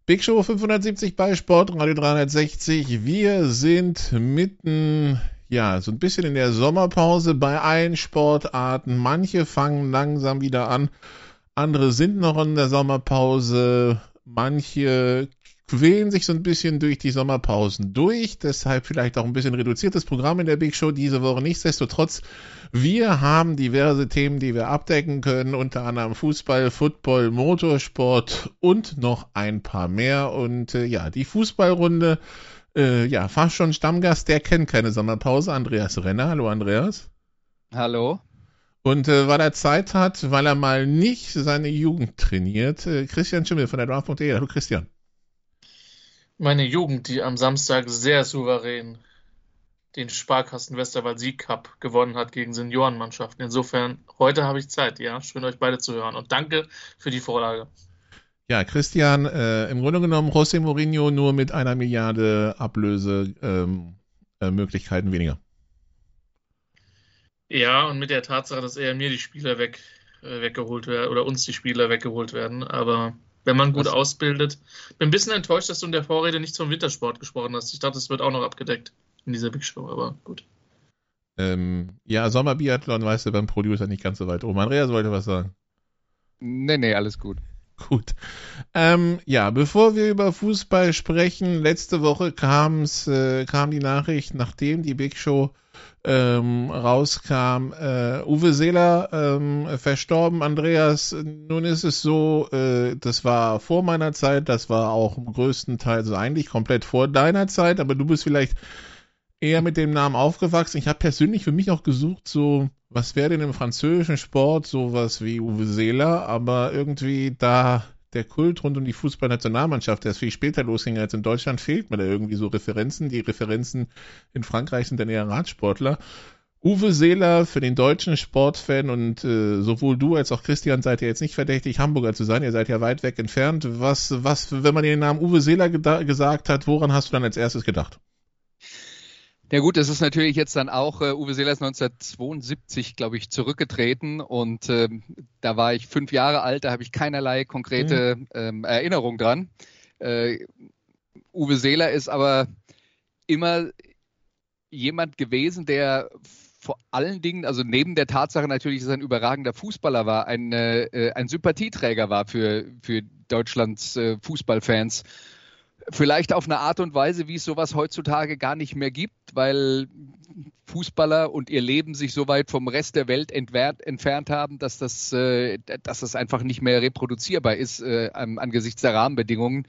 Big Show 570 bei Sportradio 360. Wir sind mitten, so ein bisschen in der Sommerpause bei allen Sportarten. Manche fangen langsam wieder an, andere sind noch in der Sommerpause. Manche quälen sich so ein bisschen durch die Sommerpausen durch. Deshalb vielleicht auch ein bisschen reduziertes Programm in der Big Show diese Woche. Nichtsdestotrotz, wir haben diverse Themen, die wir abdecken können, unter anderem Fußball, Football, Motorsport und noch ein paar mehr. Und die Fußballrunde, fast schon Stammgast, der kennt keine Sommerpause. Andreas Renner. Hallo Andreas. Hallo. Und weil er Zeit hat, weil er mal nicht seine Jugend trainiert, Christian Schimmel von der Draft.de. Hallo Christian. Meine Jugend, die am Samstag sehr souverän den Sparkassen Westerwald Sieg Cup gewonnen hat gegen Seniorenmannschaften. Insofern, heute habe ich Zeit, ja. Schön, euch beide zu hören. Und danke für die Vorlage. Ja, Christian, im Grunde genommen José Mourinho nur mit 1 Milliarde Ablösemöglichkeiten weniger. Ja, und mit der Tatsache, dass eher mir die Spieler weggeholt werden oder uns die Spieler weggeholt werden. Aber wenn man gut ausbildet. Bin ein bisschen enttäuscht, dass du in der Vorrede nicht vom Wintersport gesprochen hast. Ich dachte, das wird auch noch abgedeckt in dieser Big Show, aber gut. Sommerbiathlon, weißt du, beim Producer nicht ganz so weit oben. Andreas wollte was sagen. Nee, alles gut. Gut. Bevor wir über Fußball sprechen, letzte Woche kam die Nachricht, nachdem die Big Show rauskam, Uwe Seeler verstorben. Andreas, nun ist es so, das war vor meiner Zeit, das war auch im größten Teil, also eigentlich komplett vor deiner Zeit, aber du bist vielleicht eher mit dem Namen aufgewachsen. Ich habe persönlich für mich auch gesucht, so, was wäre denn im französischen Sport sowas wie Uwe Seeler, aber irgendwie da der Kult rund um die Fußballnationalmannschaft, der viel später losging als in Deutschland, fehlt mir da irgendwie so Referenzen. Die Referenzen in Frankreich sind dann eher Radsportler. Uwe Seeler für den deutschen Sportfan und sowohl du als auch Christian seid ja jetzt nicht verdächtig, Hamburger zu sein. Ihr seid ja weit weg entfernt. Was, wenn man den Namen Uwe Seeler gesagt hat, woran hast du dann als erstes gedacht? Ja gut, das ist natürlich jetzt dann auch, Uwe Seeler ist 1972, glaube ich, zurückgetreten und da war ich 5 Jahre alt, da habe ich keinerlei konkrete Erinnerung dran. Uwe Seeler ist aber immer jemand gewesen, der vor allen Dingen, also neben der Tatsache natürlich, dass er ein überragender Fußballer war, ein Sympathieträger war für Deutschlands Fußballfans. Vielleicht auf eine Art und Weise, wie es sowas heutzutage gar nicht mehr gibt, weil Fußballer und ihr Leben sich so weit vom Rest der Welt entfernt haben, dass das einfach nicht mehr reproduzierbar ist angesichts der Rahmenbedingungen.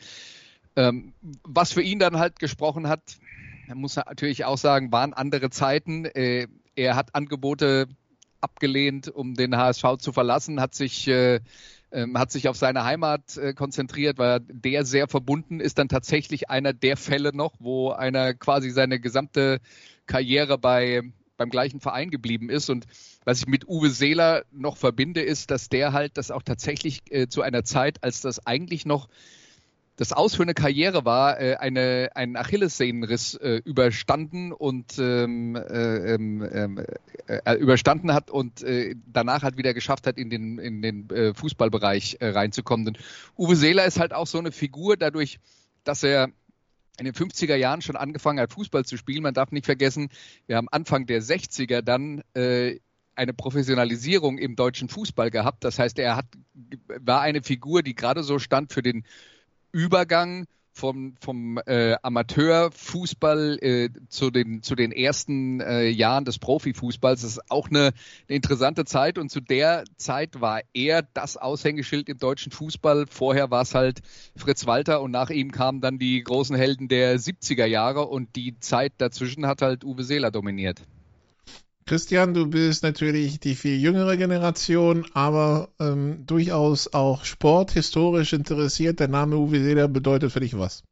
Was für ihn dann halt gesprochen hat, man muss natürlich auch sagen, waren andere Zeiten. Er hat Angebote abgelehnt, um den HSV zu verlassen, hat sich auf seine Heimat konzentriert, weil der sehr verbunden ist, dann tatsächlich einer der Fälle noch, wo einer quasi seine gesamte Karriere beim gleichen Verein geblieben ist. Und was ich mit Uwe Seeler noch verbinde, ist, dass der halt das auch tatsächlich zu einer Zeit, als das eigentlich noch das Aus für eine Karriere war, einen Achillessehnenriss überstanden hat und danach halt wieder geschafft hat, in den Fußballbereich reinzukommen. Denn Uwe Seeler ist halt auch so eine Figur, dadurch, dass er in den 50er Jahren schon angefangen hat, Fußball zu spielen. Man darf nicht vergessen, wir haben Anfang der 60er dann eine Professionalisierung im deutschen Fußball gehabt. Das heißt, war eine Figur, die gerade so stand für den Übergang vom Amateurfußball zu den ersten Jahren des Profifußballs. Das ist auch eine interessante Zeit und zu der Zeit war er das Aushängeschild im deutschen Fußball. Vorher war es halt Fritz Walter und nach ihm kamen dann die großen Helden der 70er Jahre und die Zeit dazwischen hat halt Uwe Seeler dominiert. Christian, du bist natürlich die viel jüngere Generation, aber durchaus auch sporthistorisch interessiert. Der Name Uwe Seeler bedeutet für dich was?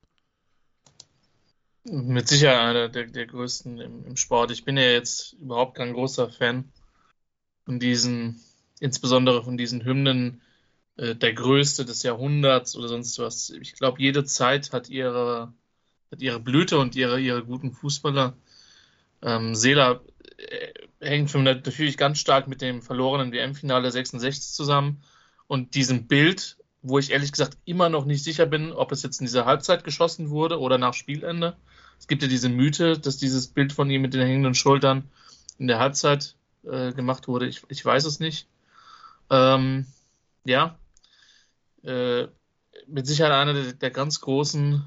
Mit Sicherheit einer der größten im Sport. Ich bin ja jetzt überhaupt kein großer Fan von insbesondere von diesen Hymnen, der Größte des Jahrhunderts oder sonst was. Ich glaube, jede Zeit hat ihre Blüte und ihre guten Fußballer. Seeler hängt für mich natürlich ganz stark mit dem verlorenen WM-Finale 66 zusammen und diesem Bild, wo ich ehrlich gesagt immer noch nicht sicher bin, ob es jetzt in dieser Halbzeit geschossen wurde oder nach Spielende. Es gibt ja diese Mythe, dass dieses Bild von ihm mit den hängenden Schultern in der Halbzeit gemacht wurde. Ich weiß es nicht. Ja, mit Sicherheit einer der ganz Großen,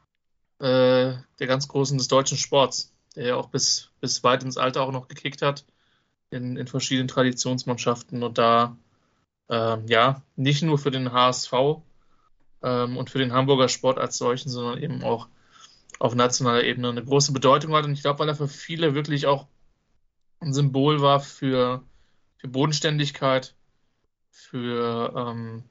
des deutschen Sports, der ja auch bis weit ins Alter auch noch gekickt hat in verschiedenen Traditionsmannschaften und da nicht nur für den HSV und für den Hamburger Sport als solchen, sondern eben auch auf nationaler Ebene eine große Bedeutung hat. Und ich glaube, weil er für viele wirklich auch ein Symbol war für Bodenständigkeit, für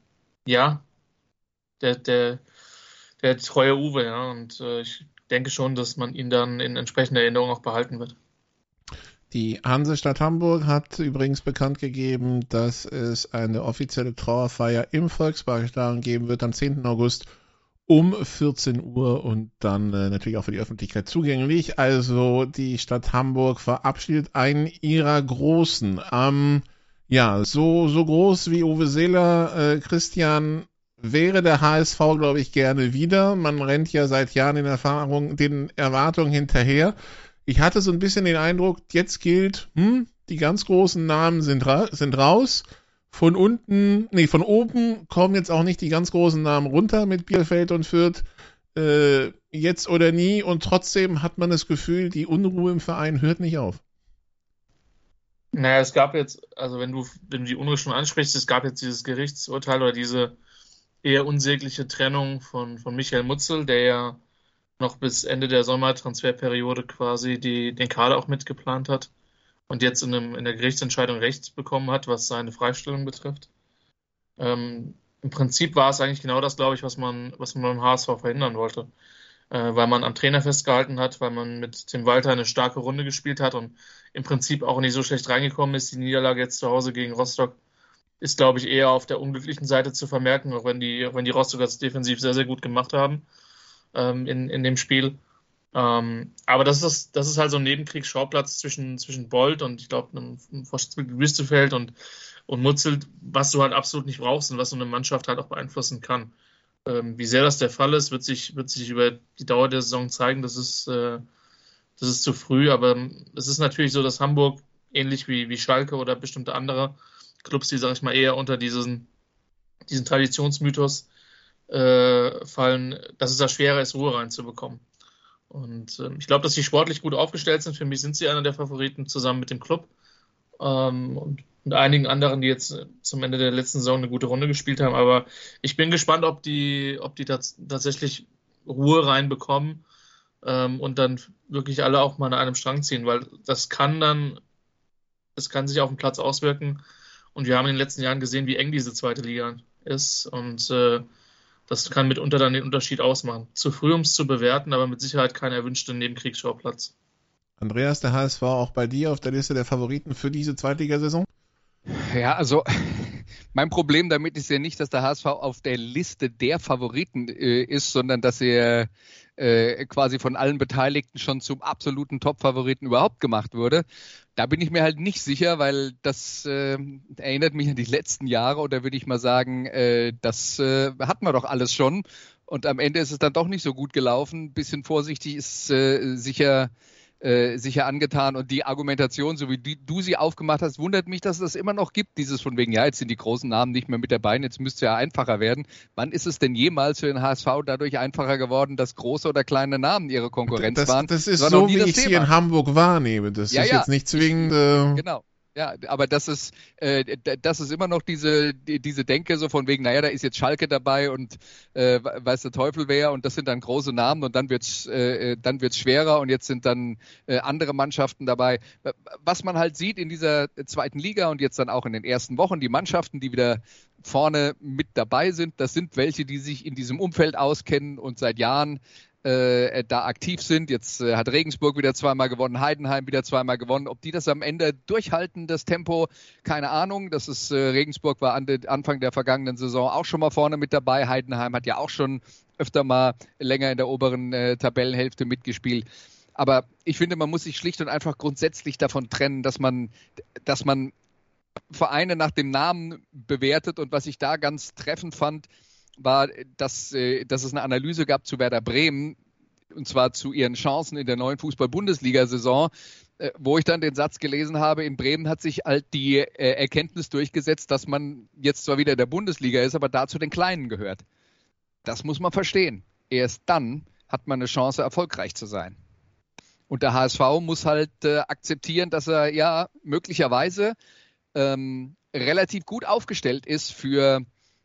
der treue Uwe, ja. Und ich denke schon, dass man ihn dann in entsprechender Erinnerung auch behalten wird. Die Hansestadt Hamburg hat übrigens bekannt gegeben, dass es eine offizielle Trauerfeier im Volksparkstadion geben wird am 10. August um 14 Uhr und dann natürlich auch für die Öffentlichkeit zugänglich. Also die Stadt Hamburg verabschiedet einen ihrer Großen. So groß wie Uwe Seeler, Christian, wäre der HSV, glaube ich, gerne wieder. Man rennt ja seit Jahren den Erwartungen hinterher. Ich hatte so ein bisschen den Eindruck, jetzt gilt, die ganz großen Namen sind raus. Von oben kommen jetzt auch nicht die ganz großen Namen runter mit Bielefeld und Fürth, jetzt oder nie. Und trotzdem hat man das Gefühl, die Unruhe im Verein hört nicht auf. Naja, es gab jetzt, also wenn du die Unruhe schon ansprichst, es gab jetzt dieses Gerichtsurteil oder diese eher unsägliche Trennung von Michael Mutzel, der ja noch bis Ende der Sommertransferperiode quasi den Kader auch mitgeplant hat und jetzt in der Gerichtsentscheidung Recht bekommen hat, was seine Freistellung betrifft. Im Prinzip war es eigentlich genau das, glaube ich, was man beim HSV verhindern wollte. Weil man am Trainer festgehalten hat, weil man mit Tim Walter eine starke Runde gespielt hat und im Prinzip auch nicht so schlecht reingekommen ist. Die Niederlage jetzt zu Hause gegen Rostock ist, glaube ich, eher auf der unglücklichen Seite zu vermerken, auch wenn die Rostocker es defensiv sehr, sehr gut gemacht haben in dem Spiel. Aber das ist halt so ein Nebenkriegsschauplatz zwischen Bold und ich glaube einem Vorstandsmitglied Wüstefeld und Mutzel, was du halt absolut nicht brauchst und was so eine Mannschaft halt auch beeinflussen kann. Wie sehr das der Fall ist, wird sich über die Dauer der Saison zeigen. Das ist zu früh, aber es ist natürlich so, dass Hamburg ähnlich wie Schalke oder bestimmte andere Clubs, die, sag ich mal, eher unter diesen Traditionsmythos fallen, dass es da schwerer ist, Ruhe reinzubekommen. Und ich glaube, dass sie sportlich gut aufgestellt sind. Für mich sind sie einer der Favoriten zusammen mit dem Club und einigen anderen, die jetzt zum Ende der letzten Saison eine gute Runde gespielt haben. Aber ich bin gespannt, ob die tatsächlich Ruhe reinbekommen und dann wirklich alle auch mal an einem Strang ziehen, weil das kann sich auf den Platz auswirken. Und wir haben in den letzten Jahren gesehen, wie eng diese zweite Liga ist und das kann mitunter dann den Unterschied ausmachen. Zu früh, um es zu bewerten, aber mit Sicherheit kein erwünschter Nebenkriegsschauplatz. Andreas, der HSV auch bei dir auf der Liste der Favoriten für diese Zweitligasaison? Ja, also mein Problem damit ist ja nicht, dass der HSV auf der Liste der Favoriten ist, sondern dass er quasi von allen Beteiligten schon zum absoluten Top-Favoriten überhaupt gemacht wurde. Da bin ich mir halt nicht sicher, weil das erinnert mich an die letzten Jahre und da würde ich mal sagen, das hatten wir doch alles schon und am Ende ist es dann doch nicht so gut gelaufen. Ein bisschen vorsichtig ist sicher angetan und die Argumentation, so wie du sie aufgemacht hast, wundert mich, dass es das immer noch gibt, dieses von wegen, ja, jetzt sind die großen Namen nicht mehr mit dabei, jetzt müsste es ja einfacher werden. Wann ist es denn jemals für den HSV dadurch einfacher geworden, dass große oder kleine Namen ihre Konkurrenz waren? Das ist so, wie ich es hier in Hamburg wahrnehme. Das ist jetzt nicht zwingend... Genau. Ja, aber das ist immer noch diese Denke so von wegen, naja, da ist jetzt Schalke dabei und weiß der Teufel wer und das sind dann große Namen und dann wird's schwerer und jetzt sind dann andere Mannschaften dabei. Was man halt sieht in dieser zweiten Liga und jetzt dann auch in den ersten Wochen, die Mannschaften, die wieder vorne mit dabei sind, das sind welche, die sich in diesem Umfeld auskennen und seit Jahren da aktiv sind. Jetzt hat Regensburg wieder zweimal gewonnen, Heidenheim wieder zweimal gewonnen. Ob die das am Ende durchhalten, das Tempo, keine Ahnung. Das ist Regensburg war Anfang der vergangenen Saison auch schon mal vorne mit dabei. Heidenheim hat ja auch schon öfter mal länger in der oberen Tabellenhälfte mitgespielt. Aber ich finde, man muss sich schlicht und einfach grundsätzlich davon trennen, dass man Vereine nach dem Namen bewertet und was ich da ganz treffend fand, war, dass es eine Analyse gab zu Werder Bremen, und zwar zu ihren Chancen in der neuen Fußball-Bundesliga-Saison, wo ich dann den Satz gelesen habe, in Bremen hat sich halt die Erkenntnis durchgesetzt, dass man jetzt zwar wieder in der Bundesliga ist, aber da zu den Kleinen gehört. Das muss man verstehen. Erst dann hat man eine Chance, erfolgreich zu sein. Und der HSV muss halt akzeptieren, dass er ja möglicherweise relativ gut aufgestellt ist für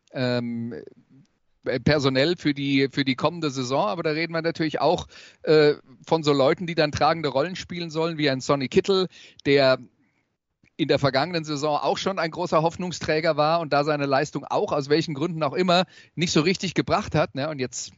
personell für die kommende Saison, aber da reden wir natürlich auch von so Leuten, die dann tragende Rollen spielen sollen, wie ein Sonny Kittel, der in der vergangenen Saison auch schon ein großer Hoffnungsträger war und da seine Leistung auch, aus welchen Gründen auch immer, nicht so richtig gebracht hat. Ne? Und jetzt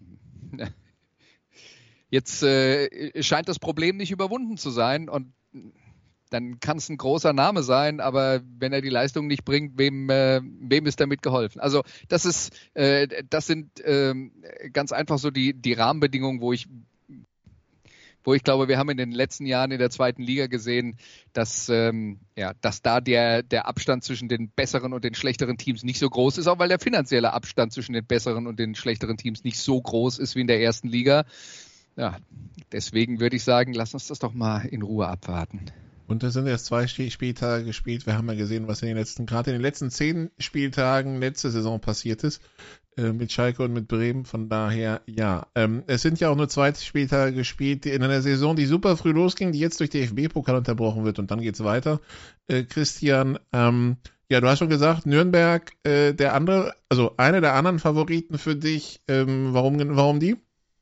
scheint das Problem nicht überwunden zu sein und dann kann es ein großer Name sein, aber wenn er die Leistung nicht bringt, wem ist damit geholfen? Also das sind ganz einfach so die Rahmenbedingungen, wo ich glaube, wir haben in den letzten Jahren in der zweiten Liga gesehen, dass da der Abstand zwischen den besseren und den schlechteren Teams nicht so groß ist, auch weil der finanzielle Abstand zwischen den besseren und den schlechteren Teams nicht so groß ist wie in der ersten Liga. Ja, deswegen würde ich sagen, lass uns das doch mal in Ruhe abwarten. Und da sind erst 2 Spieltage gespielt. Wir haben ja gesehen, was gerade in den letzten 10 Spieltagen letzte Saison passiert ist. Mit Schalke und mit Bremen. Von daher, ja. Es sind ja auch nur 2 Spieltage gespielt in einer Saison, die super früh losging, die jetzt durch DFB-Pokal unterbrochen wird und dann geht's weiter. Christian, ja, du hast schon gesagt, Nürnberg, einer der anderen Favoriten für dich. Warum die?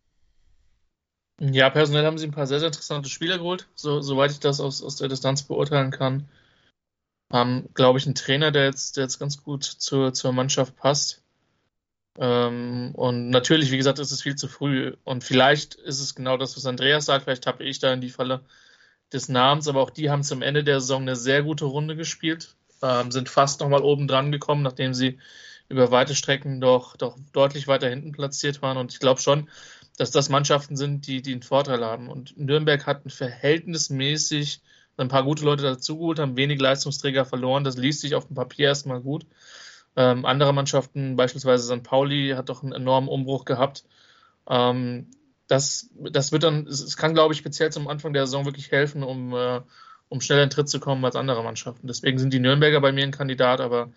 Ja, personell haben sie ein paar sehr, sehr interessante Spieler geholt, soweit ich das aus der Distanz beurteilen kann. Haben, glaube ich, einen Trainer, der jetzt ganz gut zur Mannschaft passt. Und natürlich, wie gesagt, ist es viel zu früh. Und vielleicht ist es genau das, was Andreas sagt. Vielleicht tappe ich da in die Falle des Namens. Aber auch die haben zum Ende der Saison eine sehr gute Runde gespielt. Sind fast nochmal oben dran gekommen, nachdem sie über weite Strecken doch deutlich weiter hinten platziert waren. Und ich glaube schon, dass das Mannschaften sind, die einen Vorteil haben. Und Nürnberg hat verhältnismäßig ein paar gute Leute dazugeholt, haben wenig Leistungsträger verloren. Das liest sich auf dem Papier erstmal gut. Andere Mannschaften, beispielsweise St. Pauli, hat doch einen enormen Umbruch gehabt. Das wird dann, es kann, glaube ich, speziell zum Anfang der Saison wirklich helfen, um schneller in den Tritt zu kommen als andere Mannschaften. Deswegen sind die Nürnberger bei mir ein Kandidat, aber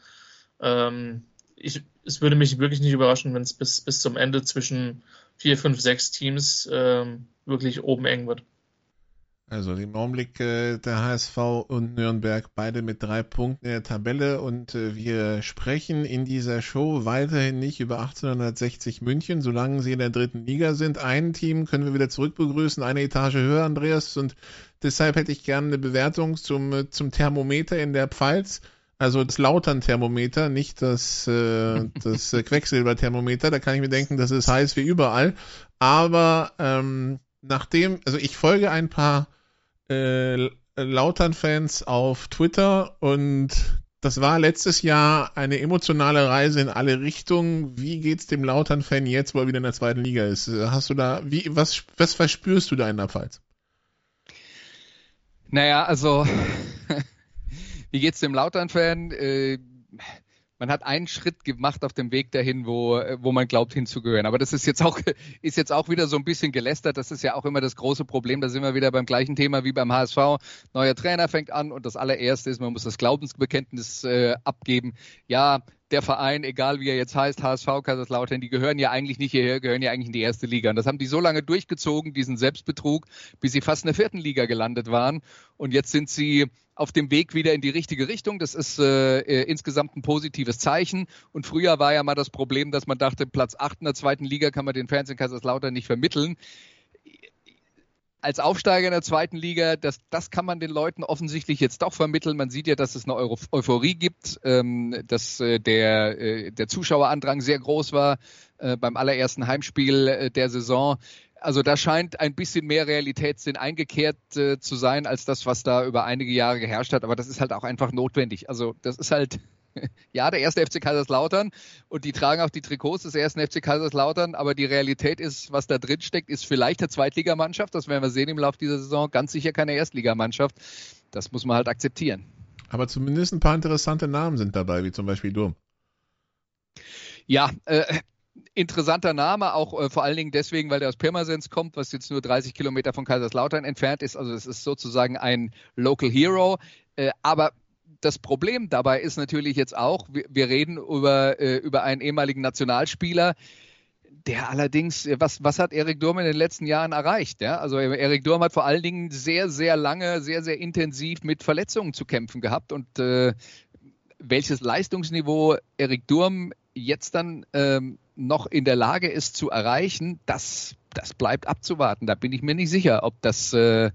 es würde mich wirklich nicht überraschen, wenn es bis zum Ende zwischen 4, 5, 6 Teams wirklich oben eng wird. Also im Augenblick der HSV und Nürnberg beide mit 3 Punkten in der Tabelle und wir sprechen in dieser Show weiterhin nicht über 1860 München, solange sie in der 3. Liga sind. Ein Team können wir wieder zurück begrüßen, eine Etage höher, Andreas, und deshalb hätte ich gerne eine Bewertung zum Thermometer in der Pfalz. Also das Lautern-Thermometer, nicht das Quecksilber-Thermometer. Da kann ich mir denken, das ist heiß wie überall. Aber also ich folge ein paar Lautern-Fans auf Twitter und das war letztes Jahr eine emotionale Reise in alle Richtungen. Wie geht's dem Lautern-Fan jetzt, wo er wieder in der 2. Liga ist? Hast du da, was verspürst du da in der Pfalz? Naja, also wie geht's dem Lautern-Fan? Man hat einen Schritt gemacht auf dem Weg dahin, wo man glaubt hinzugehören. Aber das ist jetzt auch wieder so ein bisschen gelästert. Das ist ja auch immer das große Problem. Da sind wir wieder beim gleichen Thema wie beim HSV. Neuer Trainer fängt an und das allererste ist, man muss das Glaubensbekenntnis abgeben. Ja, der Verein, egal wie er jetzt heißt, HSV, Kaiserslautern, die gehören ja eigentlich nicht hierher, gehören ja eigentlich in die 1. Liga. Und das haben die so lange durchgezogen, diesen Selbstbetrug, bis sie fast in der 4. Liga gelandet waren. Und jetzt sind sie auf dem Weg wieder in die richtige Richtung. Das ist insgesamt ein positives Zeichen. Und früher war ja mal das Problem, dass man dachte, Platz 8 in der 2. Liga kann man den Fans in Kaiserslautern nicht vermitteln. Als Aufsteiger in der 2. Liga, das kann man den Leuten offensichtlich jetzt doch vermitteln. Man sieht ja, dass es eine Euphorie gibt, dass der Zuschauerandrang sehr groß war beim allerersten Heimspiel der Saison. Also da scheint ein bisschen mehr Realitätssinn eingekehrt zu sein, als das, was da über einige Jahre geherrscht hat. Aber das ist halt auch einfach notwendig. Also das ist halt, ja, der 1. FC Kaiserslautern und die tragen auch die Trikots des 1. FC Kaiserslautern. Aber die Realität ist, was da drin steckt, ist vielleicht eine Zweitligamannschaft. Das werden wir sehen im Laufe dieser Saison. Ganz sicher keine Erstligamannschaft. Das muss man halt akzeptieren. Aber zumindest ein paar interessante Namen sind dabei, wie zum Beispiel Durm. Ja, Interessanter Name, auch vor allen Dingen deswegen, weil der aus Pirmasens kommt, was jetzt nur 30 Kilometer von Kaiserslautern entfernt ist. Also es ist sozusagen ein Local Hero. Aber das Problem dabei ist natürlich jetzt auch, wir reden über einen ehemaligen Nationalspieler, der allerdings, was hat Erik Durm in den letzten Jahren erreicht? Ja? Also Erik Durm hat vor allen Dingen sehr, sehr lange, sehr, sehr intensiv mit Verletzungen zu kämpfen gehabt. Und welches Leistungsniveau Erik Durm jetzt dann noch in der Lage ist zu erreichen, das bleibt abzuwarten. Da bin ich mir nicht sicher, ob das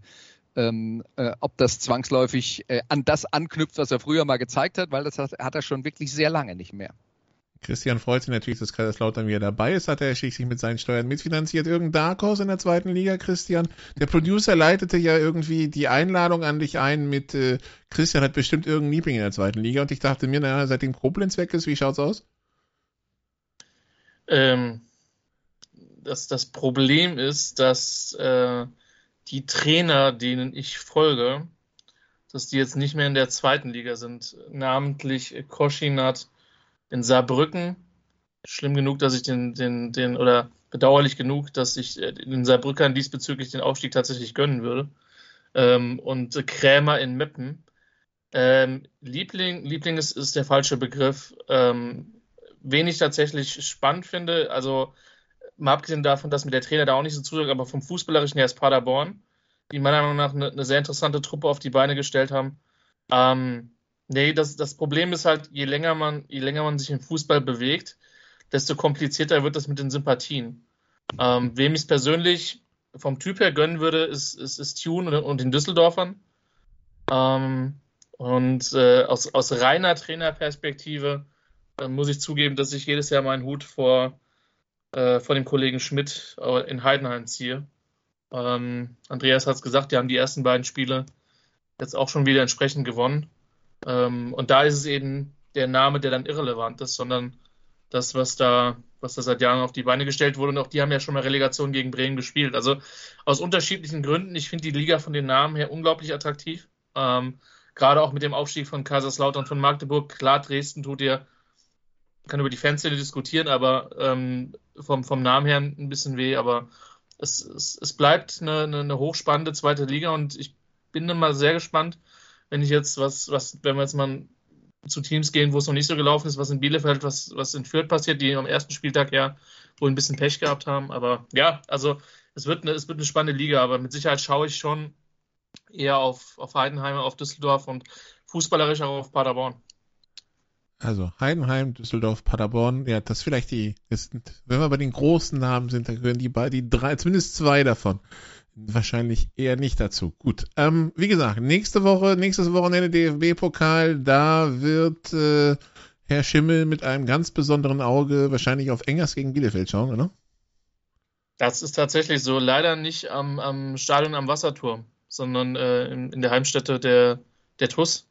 zwangsläufig an das anknüpft, was er früher mal gezeigt hat, weil das hat er schon wirklich sehr lange nicht mehr. Christian freut sich natürlich, dass Kaiserslautern wieder dabei ist, hat er schließlich mit seinen Steuern mitfinanziert. Irgendein Dark Horse in der zweiten Liga, Christian? Der Producer leitete ja irgendwie die Einladung an dich ein mit Christian hat bestimmt irgendeinen Liebling in der zweiten Liga und ich dachte mir, naja, seitdem Koblenz weg ist, wie schaut's aus? Das Problem ist, dass die Trainer, denen ich folge, dass die jetzt nicht mehr in der zweiten Liga sind. Namentlich Koschinat in Saarbrücken. Schlimm genug, dass ich oder bedauerlich genug, dass ich den Saarbrückern diesbezüglich den Aufstieg tatsächlich gönnen würde. Und Krämer in Meppen. Liebling ist der falsche Begriff. Wen ich tatsächlich spannend finde, also mal abgesehen davon, dass mir der Trainer da auch nicht so zusagt, aber vom Fußballerischen her ist Paderborn, die meiner Meinung nach eine sehr interessante Truppe auf die Beine gestellt haben. Das Problem ist halt, je länger man sich im Fußball bewegt, desto komplizierter wird das mit den Sympathien. Wem ich es persönlich vom Typ her gönnen würde, ist Tune und den Düsseldorfern. Aus reiner Trainerperspektive muss ich zugeben, dass ich jedes Jahr meinen Hut vor dem Kollegen Schmidt in Heidenheim ziehe. Andreas hat es gesagt, die haben die ersten beiden Spiele jetzt auch schon wieder entsprechend gewonnen. Und da ist es eben der Name, der dann irrelevant ist, sondern das, was da seit Jahren auf die Beine gestellt wurde. Und auch die haben ja schon mal Relegation gegen Bremen gespielt. Also aus unterschiedlichen Gründen. Ich finde die Liga von den Namen her unglaublich attraktiv. Gerade auch mit dem Aufstieg von Kaiserslautern, von Magdeburg. Klar, Dresden kann über die Fanszene diskutieren, aber vom Namen her ein bisschen weh. Aber es bleibt eine hochspannende zweite Liga und ich bin dann mal sehr gespannt, wenn ich jetzt wenn wir jetzt mal zu Teams gehen, wo es noch nicht so gelaufen ist, was in Bielefeld, was in Fürth passiert, die am ersten Spieltag ja wohl ein bisschen Pech gehabt haben. Aber ja, also es wird eine spannende Liga, aber mit Sicherheit schaue ich schon eher auf Heidenheim, auf Düsseldorf und fußballerisch auch auf Paderborn. Also Heidenheim, Düsseldorf, Paderborn, ja, das vielleicht wenn wir bei den großen Namen sind, dann gehören die drei, zumindest zwei davon, wahrscheinlich eher nicht dazu. Gut, wie gesagt, nächstes Wochenende DFB-Pokal, da wird Herr Schimmel mit einem ganz besonderen Auge wahrscheinlich auf Engers gegen Bielefeld schauen, oder? Das ist tatsächlich so, leider nicht am Stadion am Wasserturm, sondern in der Heimstätte der TuS.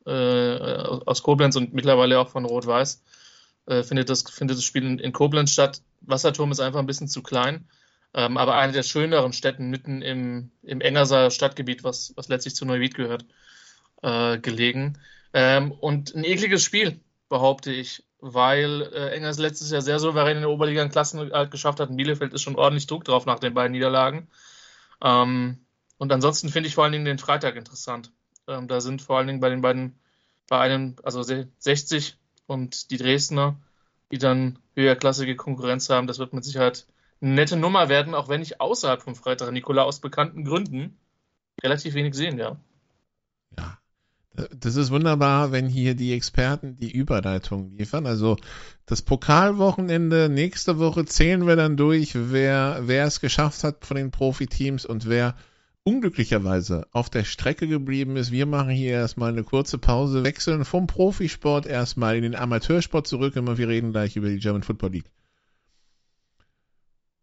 Aus Koblenz und mittlerweile auch von Rot-Weiß findet das Spiel in Koblenz statt. Wasserturm ist einfach ein bisschen zu klein, aber eine der schöneren Städten mitten im Engerser Stadtgebiet, was letztlich zu Neuwied gehört, gelegen. Und ein ekliges Spiel, behaupte ich, weil Engers letztes Jahr sehr souverän in der Oberliga einen Klassenerhalt geschafft hat. In Bielefeld ist schon ordentlich Druck drauf nach den beiden Niederlagen. Und ansonsten finde ich vor allen Dingen den Freitag interessant. Da sind vor allen Dingen bei einem, also 60 und die Dresdner, die dann höherklassige Konkurrenz haben. Das wird mit Sicherheit eine nette Nummer werden, auch wenn ich außerhalb vom Freitag Nikola aus bekannten Gründen relativ wenig sehen, ja. Ja, das ist wunderbar, wenn hier die Experten die Überleitung liefern. Also das Pokalwochenende, nächste Woche zählen wir dann durch, wer es geschafft hat von den Profiteams und wer unglücklicherweise auf der Strecke geblieben ist. Wir machen hier erstmal eine kurze Pause, wechseln vom Profisport erstmal in den Amateursport zurück und wir reden gleich über die German Football League.